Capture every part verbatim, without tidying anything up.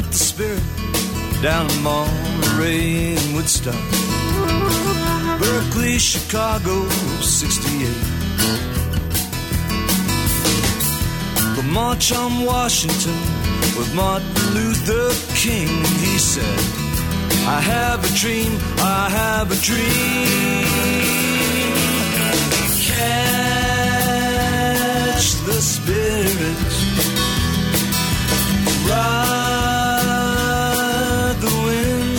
caught the spirit down in Monterey and Woodstock, Berkeley, Chicago, sixty-eight. The March on Washington with Martin Luther King. He said, I have a dream, I have a dream. Catch the spirit, ride the wind,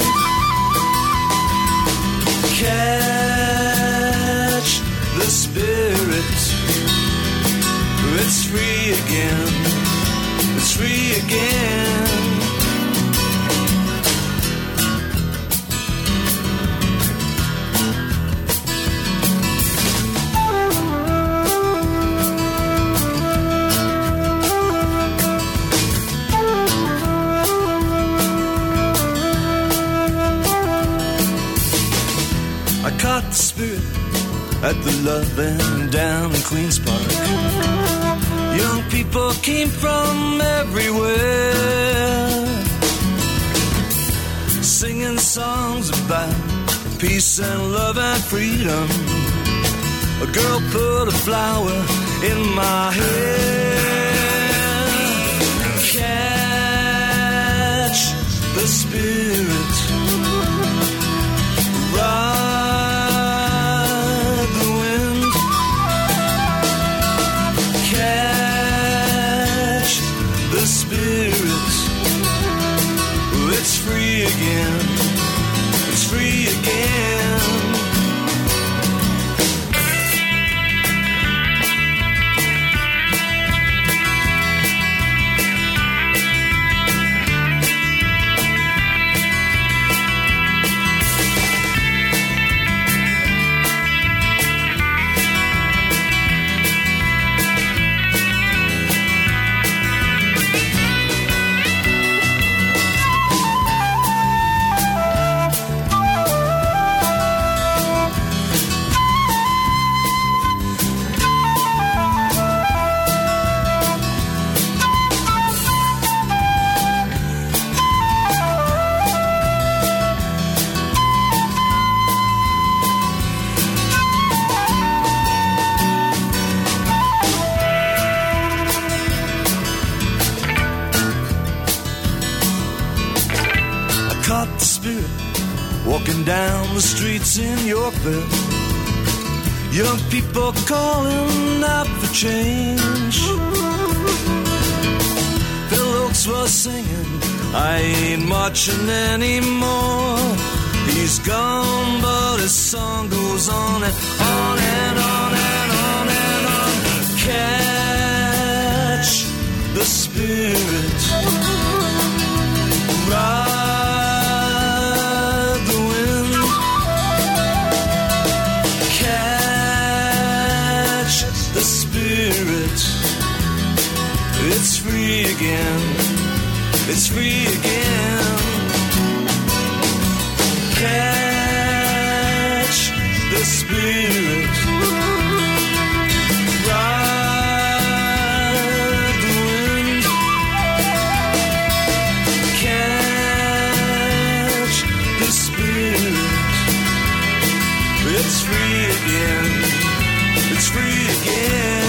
catch the spirit. It's free again, it's free again. I caught the spirit at the Love and down in Queen's Park. Young people came from everywhere, singing songs about peace and love and freedom. A girl put a flower in my hair. Catch the spirit, ride the wind, catch the spirit. It's free again, it's free again. Walking down the streets in Yorkville, young people calling out for change. Phil Oakes was singing, I ain't marching anymore. He's gone, but his song goes on and on and on and on and on. Catch the spirit, ride it's free again, it's free again. Catch the spirit, ride the wind, catch the spirit. It's free again, it's free again.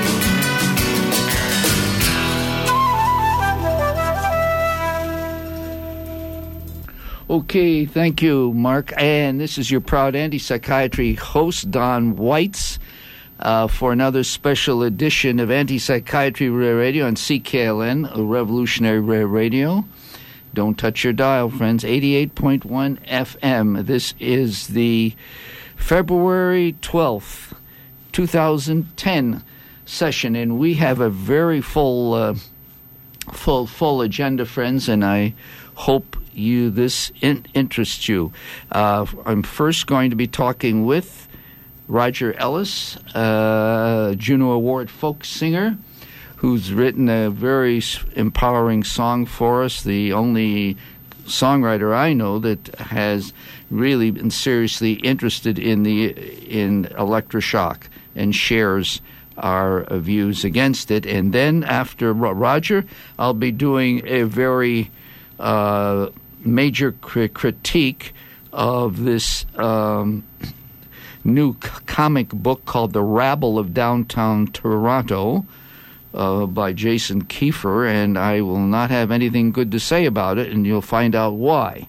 Okay, thank you, Mark. And this is your proud Anti-Psychiatry host, Don Weitz, uh, for another special edition of Anti-Psychiatry Radio on C K L N, a Revolutionary Radio. Don't touch your dial, friends. eighty-eight point one F M. This is the February twelfth, twenty ten session, and we have a very full, uh, full, full agenda, friends, and I hope you this in, interests you. Uh, I'm first going to be talking with Roger Ellis, uh, Juno Award folk singer, who's written a very empowering song for us, the only songwriter I know that has really been seriously interested in the in electroshock and shares our views against it. And then after Roger, I'll be doing a very uh, major cri- critique of this um, new c- comic book called The Rabble of Downtown Toronto uh, by Jason Kiefer, and I will not have anything good to say about it, and you'll find out why.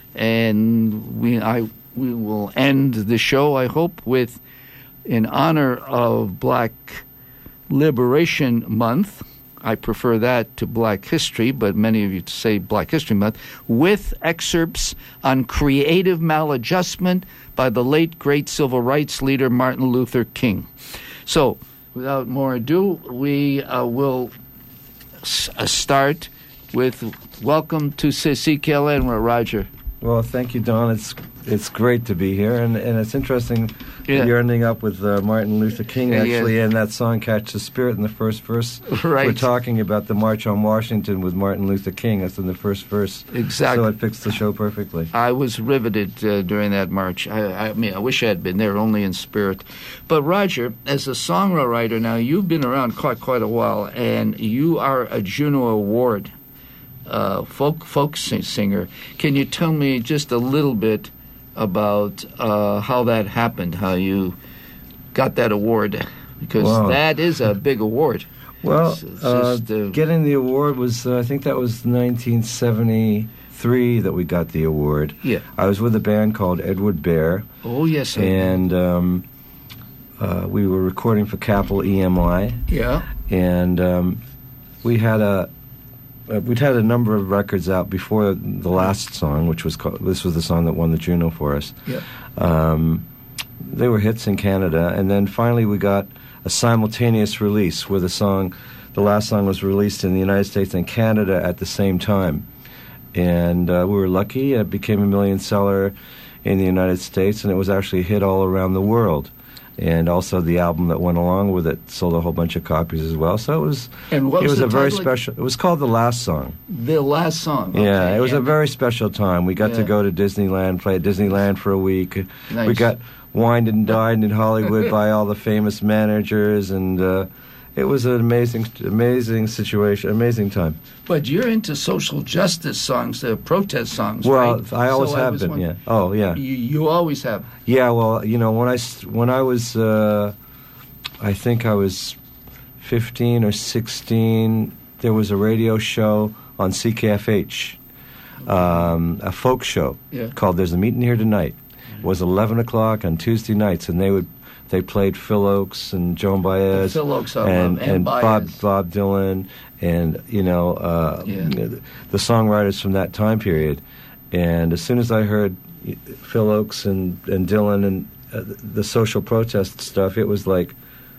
And we, I, we will end the show, I hope, with, in honor of Black Liberation Month, I prefer that to Black History, but many of you say Black History Month, with excerpts on creative maladjustment by the late, great civil rights leader Martin Luther King. So, without more ado, we uh, will s- uh, start with welcome to C K L N, Roger. Well, thank you, Don. It's it's great to be here, and, and it's interesting Yeah. you're ending up with uh, Martin Luther King, Yeah, actually, yeah. and that song, Catch the Spirit, in the first verse. Right. We're talking about the March on Washington with Martin Luther King. That's in the first verse. Exactly. So it fits the show perfectly. I was riveted uh, during that march. I, I mean, I wish I had been there, only in spirit. But Roger, as a songwriter now, you've been around quite quite a while, and you are a Juno Award uh, folk folk sing- singer. Can you tell me just a little bit about uh, how that happened? How you got that award? Because Wow. that is a big award. Well, It's- it's uh, just, uh, getting the award was, uh, I think that was nineteen seventy-three that we got the award. Yeah. I was with a band called Edward Bear, Oh yes. I- and um, uh, we were recording for Capitol E M I. yeah. and um, we had a uh, we'd had a number of records out before the last song, which was called, this was the song that won the Juno for us. Yeah. Um, they were hits in Canada, and then finally we got a simultaneous release where the song, the last song, was released in the United States and Canada at the same time, and uh, we were lucky. It became a million seller in the United States, and it was actually a hit all around the world. And also the album that went along with it sold a whole bunch of copies as well. So it was And what it was was the a very title? special. It was called The Last Song. The last song. Yeah, Okay, it was yeah. a very special time. We got Yeah. to go to Disneyland, play at Disneyland for a week. Nice. We got wined and dined in Hollywood by all the famous managers, and uh, it was an amazing, amazing situation, amazing time. But you're into social justice songs, uh, protest songs, Well, right? I always So have was been. wondering- Yeah. Oh, yeah. You, you always have. Yeah, well, you know, when I, s- when I was, uh, I think I was fifteen or sixteen, there was a radio show on C K F H, um, a folk show Yeah. called There's a Meeting Here Tonight. It was eleven o'clock on Tuesday nights, and they would they played Phil Oakes and Joan Baez Phil Oakes, I and, love, and and Baez. Bob Bob Dylan, and you know uh, Yeah. the songwriters from that time period. And as soon as I heard Phil Oakes and, and Dylan and uh, the social protest stuff, it was like,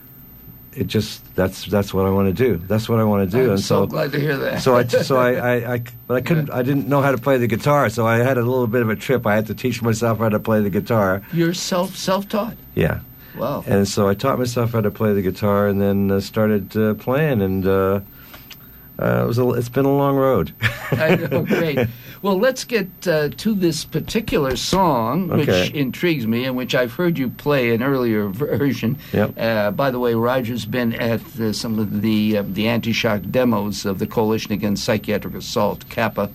it just that's that's what I want to do. That's what I want to do. I'm and so so, glad to hear that. so I so I, I, I but I couldn't. I didn't know how to play the guitar, so I had a little bit of a trip. I had to teach myself how to play the guitar. You're self self taught. Yeah. Wow. And so I taught myself how to play the guitar, and then uh, started uh, playing. And uh, uh, it was a, it's been a long road. I know, great. Well, let's get uh, to this particular song, which Okay. intrigues me, and which I've heard you play an earlier version. Yep. Uh, by the way, Roger's been at uh, some of the uh, the anti-shock demos of the Coalition Against Psychiatric Assault, CAPA,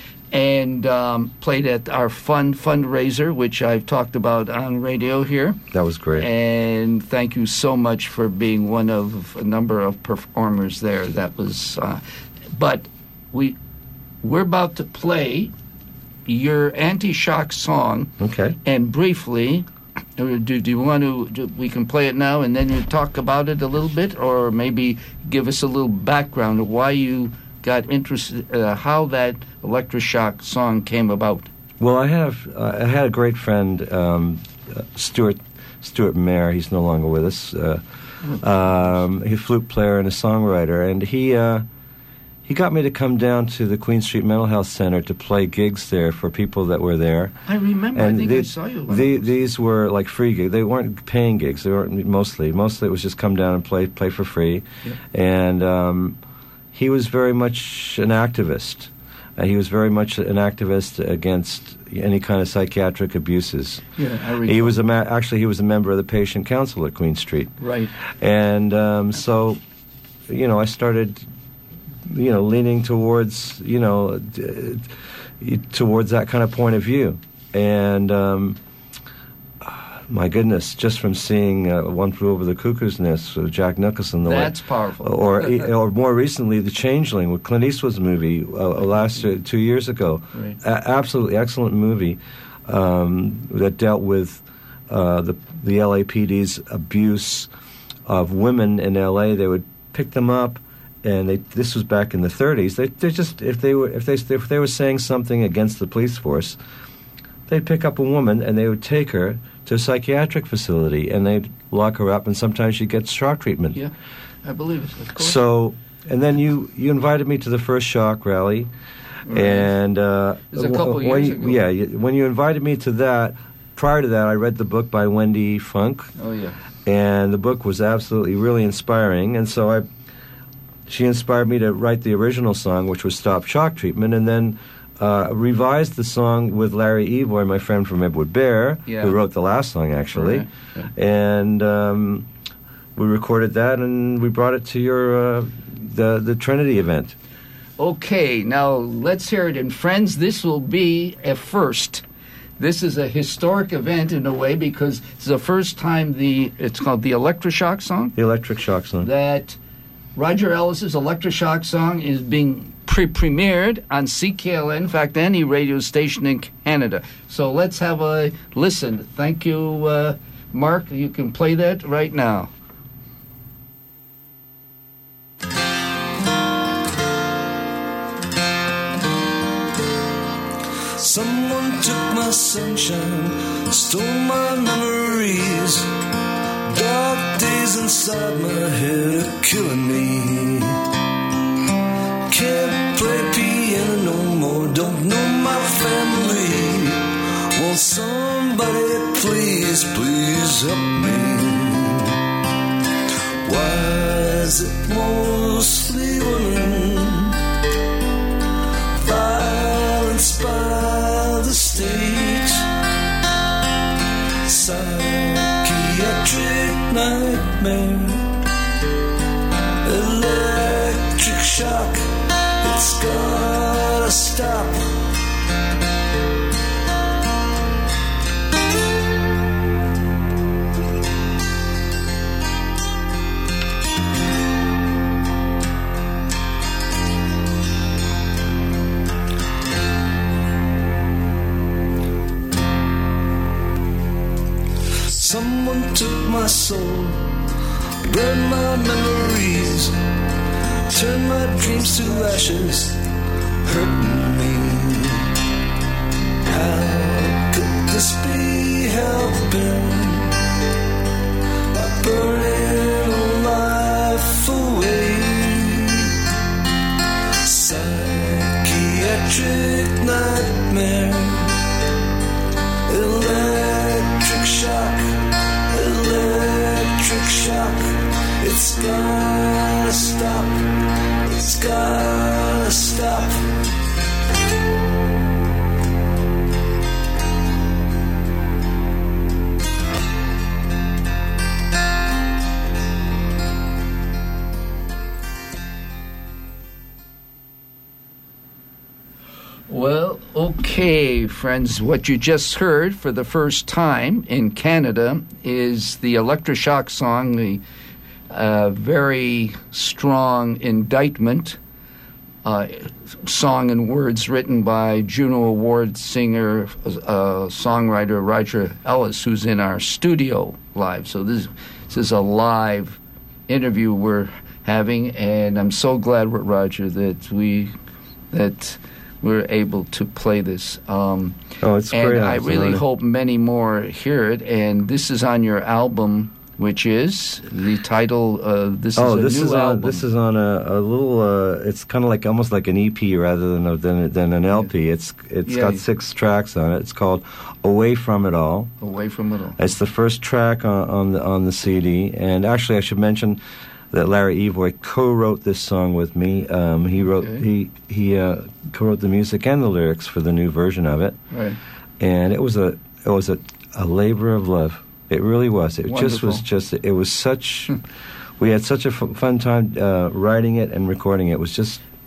and um, played at our fund fundraiser, which I've talked about on radio here. That was great. And thank you so much for being one of a number of performers there. That was, uh, but we we're about to play your anti-shock song, Okay. and briefly, uh, do, do you want to? Do, we can play it now, and then you talk about it a little bit, or maybe give us a little background of why you got interested, uh, how that electroshock song came about. Well, I have uh, I had a great friend, um, uh, Stuart Stuart Mayer. He's no longer with us. Uh, um, he's a flute player and a songwriter, and he uh, he got me to come down to the Queen Street Mental Health Center to play gigs there for people that were there. I remember. I think I saw you. one the, of those. these were like free gigs. They weren't paying gigs. They weren't mostly. Mostly it was just come down and play play for free. Yeah. And um, he was very much an activist. Uh, he was very much an activist against any kind of psychiatric abuses. Yeah, I He was a ma- actually he was a member of the Patient Council at Queen Street. right. And um, so, you know, I started you know, leaning towards, you know, d- towards that kind of point of view. And um, my goodness, just from seeing uh, One Flew Over the Cuckoo's Nest with Jack Nicholson, the That's way, powerful. or or more recently, The Changeling with Clint Eastwood's movie uh, last uh, two years ago. Right. A- absolutely excellent movie um, that dealt with uh, the the L A P D's abuse of women in L A. They would pick them up, and they this was back in the thirties. They they just if they were if they if they were saying something against the police force, they'd pick up a woman and they would take her to a psychiatric facility, and they'd lock her up, and sometimes she'd get shock treatment. Yeah, I believe it, of course. So, and then you, you invited me to the first shock rally, Right. and uh, It was a couple when years you, ago. Yeah, you, when you invited me to that, prior to that, I read the book by Wendy Funk, Oh, yeah. and the book was absolutely really inspiring, and so I, she inspired me to write the original song, which was Stop Shock Treatment, and then uh, revised the song with Larry Evoy, my friend from Edward Bear, Yeah. who wrote the last song, actually. Right. Yeah. And um, we recorded that, and we brought it to your uh, the the Trinity event. Okay, now let's hear it. And friends, this will be a first. This is a historic event in a way because it's the first time the, it's called the Electroshock song, The Electric Shock song. that Roger Ellis's Electroshock song is being pre-premiered on C K L N, in fact, any radio station in Canada. So let's have a listen. Thank you, uh, Mark. You can play that right now. Someone took my sunshine, stole my memories. Dark days inside my head are killing me. Can't play piano no more, don't know my family. Won't somebody please, please help me? Why is it mostly women? Violence by the state, psychiatric nightmare, electric shock, it's gotta stop. Someone took my soul, burned my memories, turned my dreams to ashes, hurting me. How could this be helping? By burning a life away. Psychiatric nightmare, electric shock, electric shock. It's gotta stop, it's gotta stop. Well, okay, friends, what you just heard for the first time in Canada is the Electroshock song, the uh, very strong indictment uh, song and words written by Juno Award singer, uh, songwriter Roger Ellis, who's in our studio live. So this, this is a live interview we're having, and I'm so glad with Roger that we that we're able to play this. Um, Oh, it's and great. I It's really really- hope many more hear it. And this is on your album, which is the title. Uh, this Oh, is a this new is album. on this is on a, a little. Uh, it's kind of like almost like an E P rather than a, than, than an L P. It's it's Yeah, got yeah. six tracks on it. It's called Away From It All. Away from It All. It's the first track on, on the on the C D. And actually, I should mention that Larry Evoy co-wrote this song with me. Um, he wrote Okay. he he uh, co-wrote the music and the lyrics for the new version of it. Right. And it was a it was a, a labor of love. It really was. It just was Wonderful. just it was such. We had such a f- fun time uh, writing it and recording it. It was just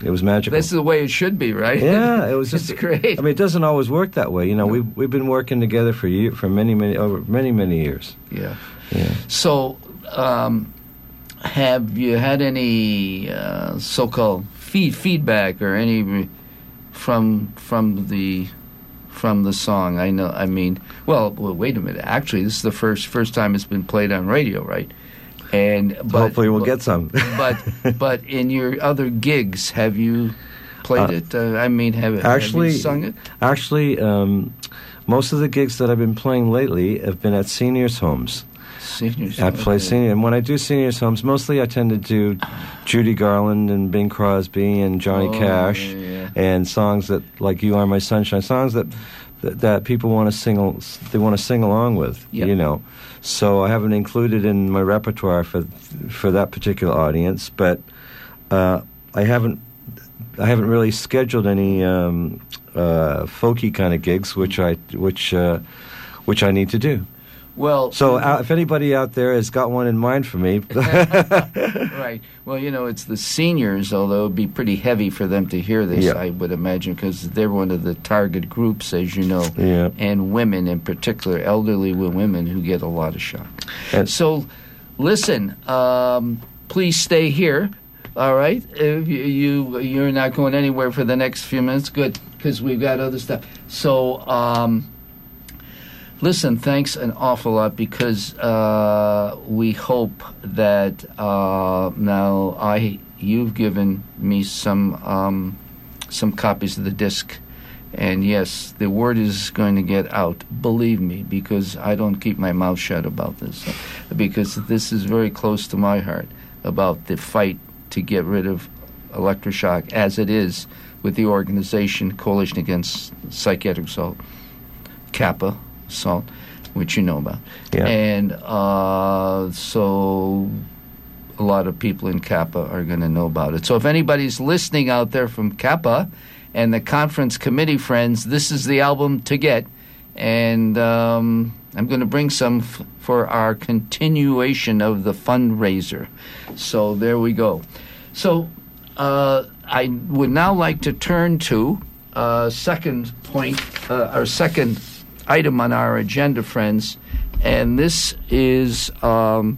It was magical. This is the way it should be, right? Yeah, it was just it's great. I mean, it doesn't always work that way. You know, No. we've we've been working together for year, for many many over many many years. Yeah. Yeah. So, um, have you had any uh, so-called feed feedback or any re- from from the from the song? I know. I mean, well, well, wait a minute. Actually, this is the first first time it's been played on radio, right? And but, Hopefully, we'll but, get some. but but in your other gigs, have you played Uh, it? Uh, I mean, have, actually, have you sung it? Actually, um, most of the gigs that I've been playing lately have been at seniors' homes. Seniors. I play okay. senior, and when I do seniors' homes, mostly I tend to do Judy Garland and Bing Crosby and Johnny Oh, Cash, yeah, yeah. and songs that like "You Are My Sunshine," songs that that, that people want to sing. al- They want to sing along with, Yep. you know. So I haven't included in my repertoire for for that particular audience, but uh, I haven't I haven't really scheduled any um, uh, folky kind of gigs, which I which uh, which I need to do. Well, So uh, if anybody out there has got one in mind for me, right. Well, you know, it's the seniors, although it'd be pretty heavy for them to hear this, Yeah. I would imagine, because they're one of the target groups, as you know, Yeah. and women in particular, elderly women who get a lot of shock. And- So, listen, um, please stay here. All right, if you, you you're not going anywhere for the next few minutes. Good, because we've got other stuff. So. Um, Listen, thanks an awful lot because uh, we hope that uh, now I you've given me some um, some copies of the disc, and yes, the word is going to get out. Believe me, because I don't keep my mouth shut about this, because this is very close to my heart about the fight to get rid of electroshock, as it is with the organization Coalition Against Psychiatric Assault, Kappa. Assault, which you know about. Yeah. And uh, so a lot of people in Kappa are going to know about it. So if anybody's listening out there from Kappa and the conference committee friends, this is the album to get. And um, I'm going to bring some f- for our continuation of the fundraiser. So there we go. So uh, I would now like to turn to uh, second point, uh, our second item on our agenda, friends, and this is um,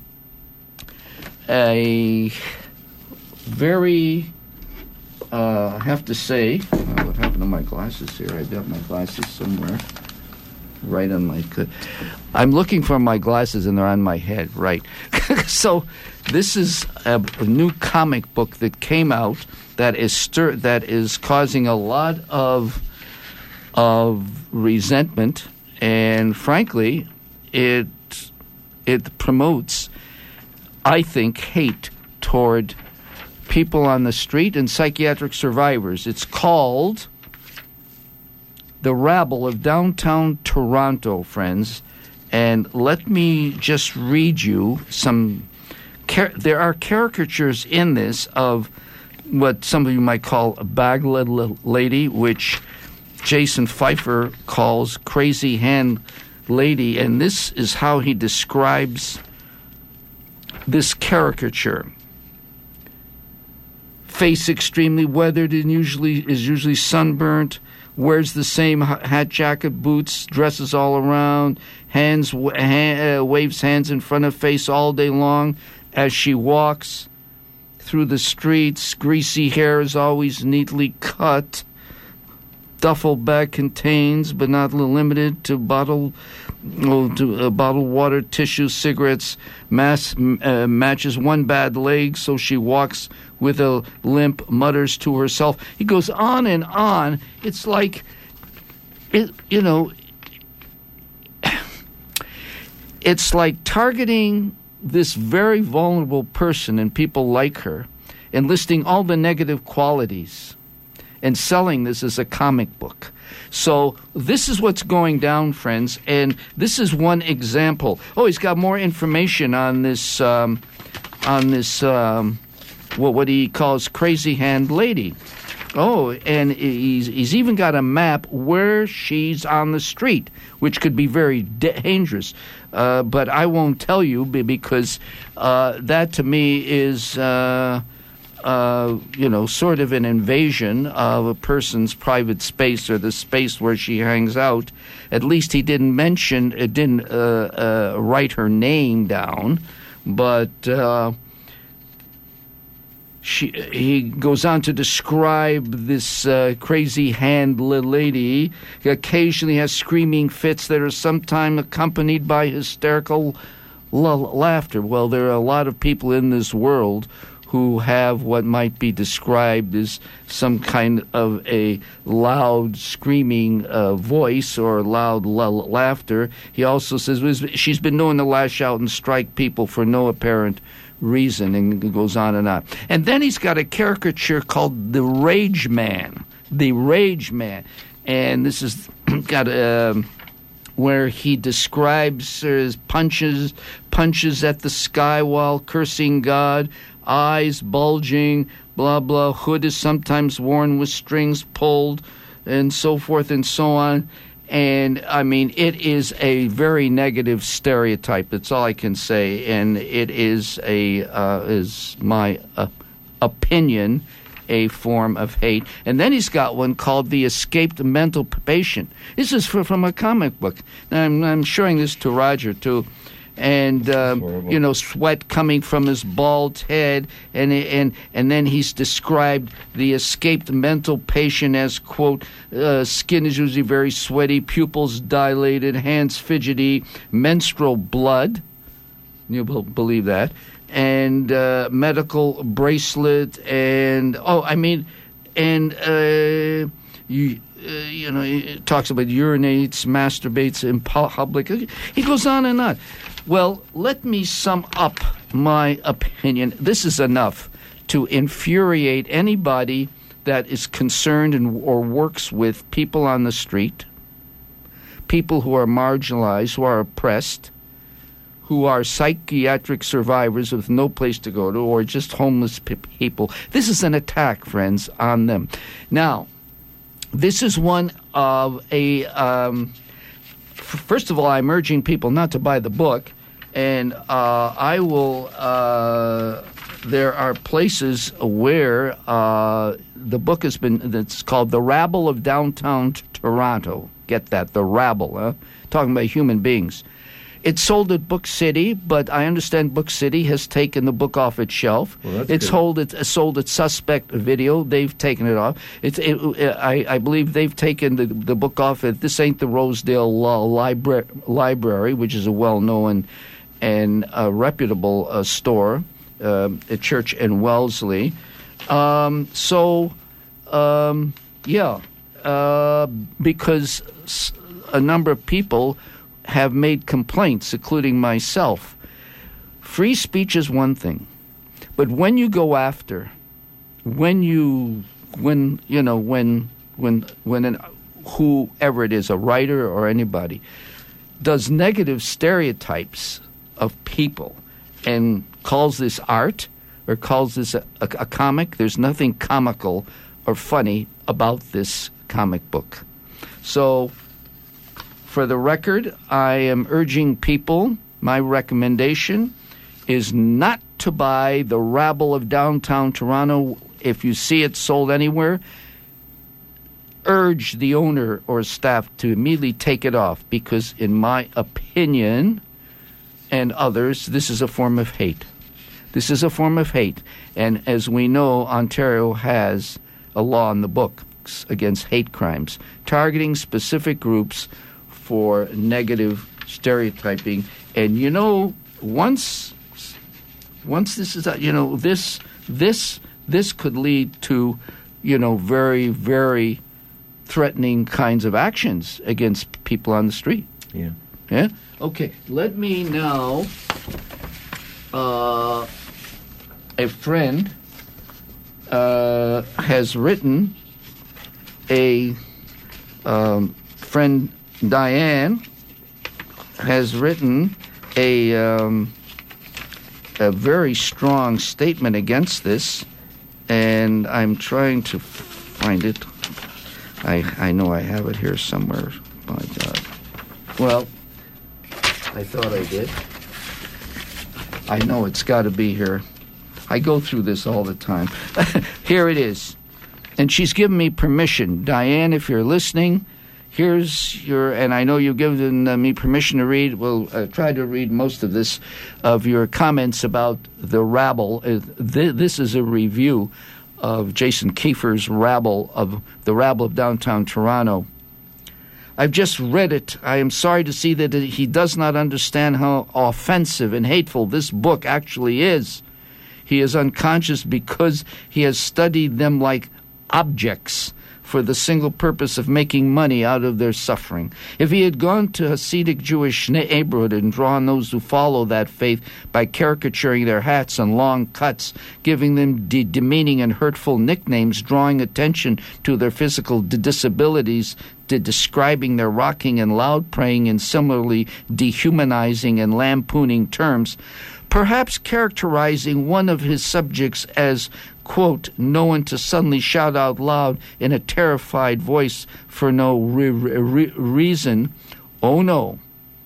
a very, uh, I have to say, uh, what happened to my glasses here? I got my glasses somewhere, right on my, I'm looking for my glasses and they're on my head, right. So this is a, a new comic book that came out that is stir- that is causing a lot of of resentment. And frankly, it it promotes, I think, hate toward people on the street and psychiatric survivors. It's called The Rabble of Downtown Toronto, friends. And let me just read you some... Car- there are caricatures in this of what some of you might call a bag lady, which Jason Pfeiffer calls Crazy Hand Lady, and this is how he describes this caricature. Face extremely weathered and usually is usually sunburnt, wears the same hat, jacket, boots, dresses all around, hands w- ha- uh, waves hands in front of face all day long as she walks through the streets. Greasy hair is always neatly cut. Duffel bag contains, but not limited to bottle, oh, to uh, bottled water, tissue, cigarettes. Mass, uh, matches one bad leg, so she walks with a limp. Mutters to herself. He goes on and on. It's like, it, you know, it's like targeting this very vulnerable person and people like her, and listing all the negative qualities, and selling this as a comic book. So this is what's going down, friends, and this is one example. Oh, he's got more information on this, um, on this, um, what what he calls Crazy Hand Lady. Oh, and he's he's even got a map where she's on the street, which could be very da- dangerous. Uh, but I won't tell you because uh, that to me is. Uh, uh, you know, sort of an invasion of a person's private space or the space where she hangs out. At least he didn't mention, it didn't uh, uh, write her name down, but uh, she, he goes on to describe this uh, crazy hand lady. He occasionally has screaming fits that are sometimes accompanied by hysterical l- laughter. Well, there are a lot of people in this world who have what might be described as some kind of a loud screaming uh, voice or loud l- laughter. He also says she's been known to lash out and strike people for no apparent reason, and it goes on and on. And then he's got a caricature called The Rage Man. The Rage Man. And this is got a... Um, where he describes his punches, punches at the sky while cursing God, eyes bulging, blah, blah. Hood is sometimes worn with strings pulled, and so forth and so on. And, I mean, it is a very negative stereotype. That's all I can say. And it is, a uh, is my uh, opinion, a form of hate. And then he's got one called The Escaped Mental Patient. This is for, from a comic book. I'm, I'm showing this to Roger, too. And, um, you know, sweat coming from his bald head. And, and, and then he's described the escaped mental patient as, quote, uh, skin is usually very sweaty, pupils dilated, hands fidgety, menstrual blood. You will believe that. And uh, medical bracelet, and oh, I mean, and uh, you, uh, you know, it talks about urinates, masturbates in public. He goes on and on. Well, let me sum up my opinion. This is enough to infuriate anybody that is concerned and or works with people on the street, people who are marginalized, who are oppressed, who are psychiatric survivors with no place to go to, or just homeless pe- people. This is an attack, friends, on them. Now, this is one of a... Um, f- first of all, I'm urging people not to buy the book, and uh, I will... Uh, there are places where uh, the book has been... That's called The Rabble of Downtown Toronto. Get that, the rabble, huh? Talking about human beings. It's sold at Book City, but I understand Book City has taken the book off its shelf. Well, that's it's good. sold at, sold at Suspect Video. They've taken it off. It's, it, I, I believe they've taken the, the book off at This Ain't the Rosedale uh, Libra- Library, which is a well-known and uh, reputable uh, store, uh, a church in Wellesley. Um, so, um, yeah, uh, because a number of people have made complaints, including myself. Free speech is one thing, but when you go after, when you, when you know, when when when an, whoever it is, a writer or anybody, does negative stereotypes of people and calls this art or calls this a, a, a comic, there's nothing comical or funny about this comic book. So, for the record, I am urging people, my recommendation is not to buy The Rabble of Downtown Toronto. If you see it sold anywhere, urge the owner or staff to immediately take it off, because in my opinion and others, this is a form of hate. This is a form of hate. And as we know, Ontario has a law in the books against hate crimes, targeting specific groups for negative stereotyping. And you know, once once this is, you know, this this this could lead to, you know, very, very threatening kinds of actions against people on the street. Yeah. Yeah? Okay, let me now, uh, a friend uh, has written, a um, friend Diane has written a um, a very strong statement against this, and I'm trying to find it. I I know I have it here somewhere. My God. Well, I thought I did. I know it's got to be here. I go through this all the time. Here it is. And she's given me permission. Diane, if you're listening, here's your, and I know you've given uh, me permission to read, we'll uh, try to read most of this, of your comments about the rabble. Uh, th- this is a review of Jason Kiefer's Rabble, of the Rabble of Downtown Toronto. I've just read it. I am sorry to see that he does not understand how offensive and hateful this book actually is. He is unconscious because he has studied them like objects for the single purpose of making money out of their suffering. If he had gone to Hasidic Jewish neighborhood and drawn those who follow that faith by caricaturing their hats and long cuts, giving them de- demeaning and hurtful nicknames, drawing attention to their physical d- disabilities, to describing their rocking and loud praying in similarly dehumanizing and lampooning terms, perhaps characterizing one of his subjects as, quote, known to suddenly shout out loud in a terrified voice for no re- re- reason, "Oh no,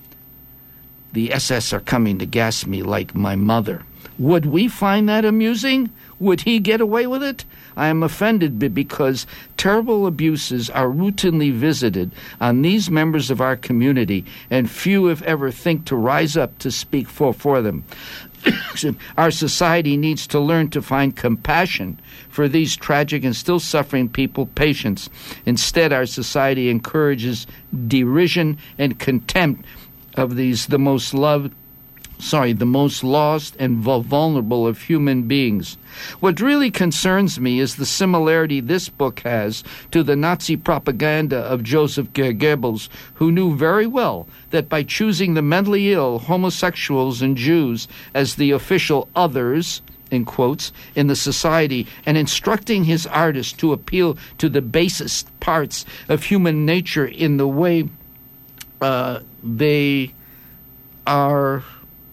the S S are coming to gas me like my mother." Would we find that amusing? Would he get away with it? I am offended because terrible abuses are routinely visited on these members of our community, and few, if ever, think to rise up to speak for, for them. Our society needs to learn to find compassion for these tragic and still suffering people, patience. Instead, our society encourages derision and contempt of these, the most loved, sorry, the most lost and vulnerable of human beings. What really concerns me is the similarity this book has to the Nazi propaganda of Joseph Goebbels, who knew very well that by choosing the mentally ill, homosexuals, and Jews as the official others, in quotes, in the society, and instructing his artists to appeal to the basest parts of human nature in the way uh, they are...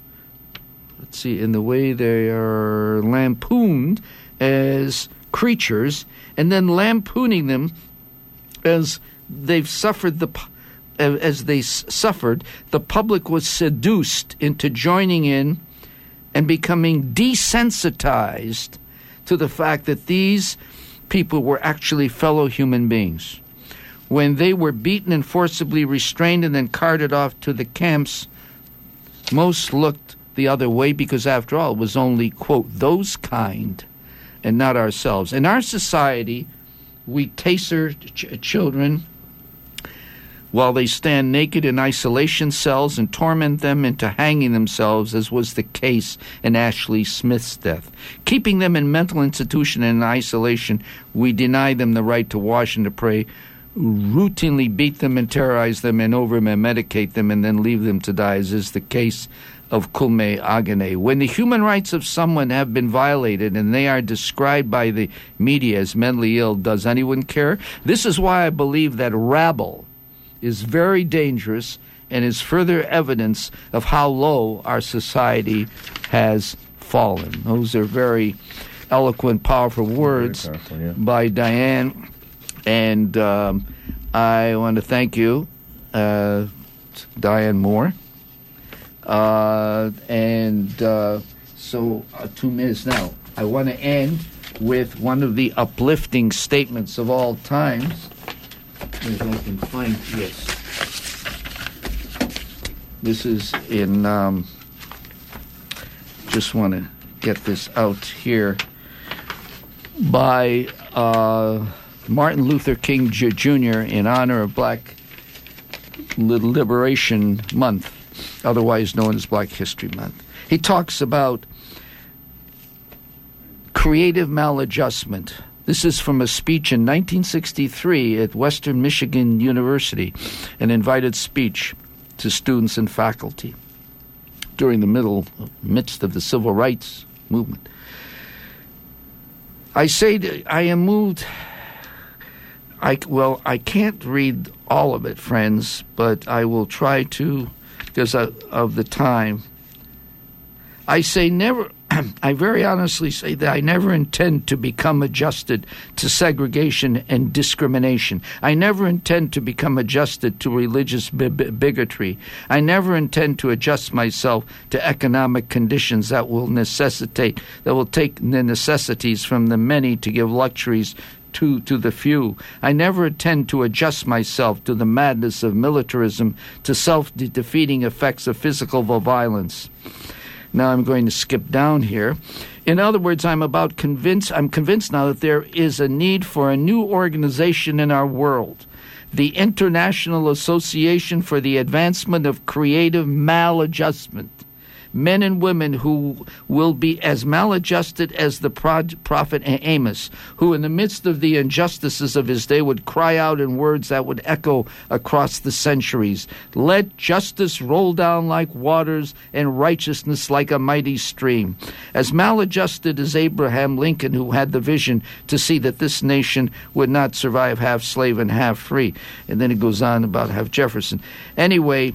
Let's see, in the way they are lampooned as creatures, and then lampooning them as they've suffered the as they suffered, the public was seduced into joining in and becoming desensitized to the fact that these people were actually fellow human beings. When they were beaten and forcibly restrained and then carted off to the camps, most looked the other way because, after all, it was only, quote, those kind and not ourselves. In our society, we taser ch- children while they stand naked in isolation cells and torment them into hanging themselves, as was the case in Ashley Smith's death. Keeping them in mental institution and in isolation, we deny them the right to wash and to pray, routinely beat them and terrorize them and over-medicate them and then leave them to die, as is the case of Kulme Agane. When the human rights of someone have been violated and they are described by the media as mentally ill, does anyone care? This is why I believe that rabble is very dangerous and is further evidence of how low our society has fallen. Those are very eloquent, powerful words powerful, yeah. by Diane. And um, I want to thank you, uh, Diane Moore. Uh, and uh, so uh, two minutes now. I want to end with one of the uplifting statements of all times. If I can find this. This is in, um, just want to get this out here, by uh, Martin Luther King Junior in honor of Black Liberation Month, otherwise known as Black History Month. He talks about creative maladjustment. This is from a speech in nineteen sixty-three at Western Michigan University, an invited speech to students and faculty during the middle, midst of the civil rights movement. I say that I am moved. I, well, I can't read all of it, friends, but I will try to, because of, of the time. I say never, I very honestly say that I never intend to become adjusted to segregation and discrimination. I never intend to become adjusted to religious b- b- bigotry. I never intend to adjust myself to economic conditions that will necessitate, that will take the necessities from the many to give luxuries to, to the few. I never intend to adjust myself to the madness of militarism, to self-defeating effects of physical violence. Now I'm going to skip down here. In other words, I'm about convinced, I'm convinced now that there is a need for a new organization in our world, the International Association for the Advancement of Creative Maladjustment. Men and women who will be as maladjusted as the prophet Amos, who in the midst of the injustices of his day would cry out in words that would echo across the centuries. Let justice roll down like waters and righteousness like a mighty stream. As maladjusted as Abraham Lincoln, who had the vision to see that this nation would not survive half slave and half free. And then it goes on about half Jefferson. Anyway,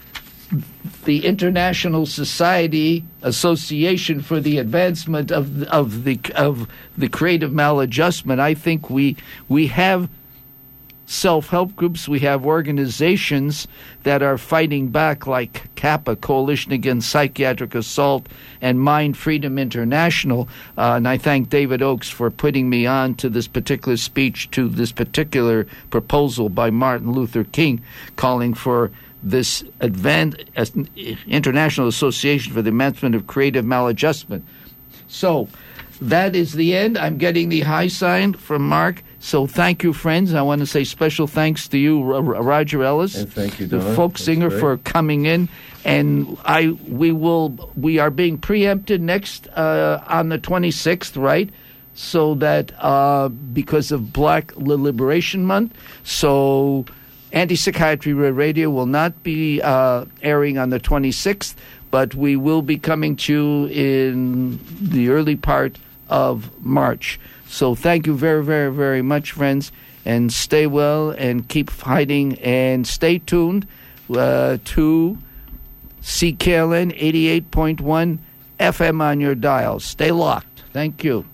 the International Society Association for the Advancement of of the of the Creative Maladjustment. I think we we have self-help groups, we have organizations that are fighting back, like CAPA, Coalition Against Psychiatric Assault, and Mind Freedom International. Uh, and I thank David Oakes for putting me on to this particular speech, to this particular proposal by Martin Luther King, calling for this advan- International Association for the Advancement of Creative Maladjustment. So that is the end. I'm getting the high sign from Mark. So thank you, friends. I want to say special thanks to you, R- Roger Ellis, and thank you, the Donna. folk That's singer, great. for coming in. And I, we will, we are being preempted next uh, on the twenty-sixth, right? So that uh, because of Black Liberation Month, so Anti-Psychiatry Radio will not be uh, airing on the twenty-sixth, but we will be coming to you in the early part of March. So thank you very, very, very much, friends, and stay well and keep fighting, and stay tuned uh, to C K L N eighty-eight point one F M on your dial. Stay locked. Thank you.